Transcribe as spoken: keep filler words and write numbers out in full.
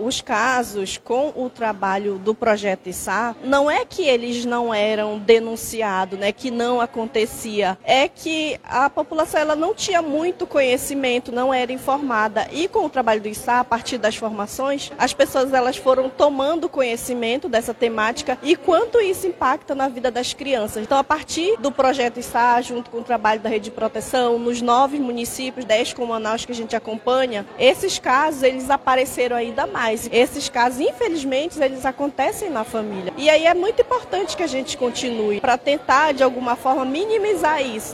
os casos com o trabalho do Projeto Içá, não é que eles não eram denunciados, né, que não acontecia, é que a população ela não tinha muito conhecimento, não era informada. E com o trabalho do Içá, a partir das formações, as pessoas elas foram tomando conhecimento dessa temática e quanto isso impacta na vida das crianças. Então, a partir do Projeto Içá, junto com o trabalho da Rede de Proteção, nos nove municípios, dez com Manaus que a gente acompanha, esses casos eles apareceram ainda mais. Esses casos, infelizmente, eles acontecem na família. E aí é muito importante que a gente continue para tentar, de alguma forma, minimizar isso.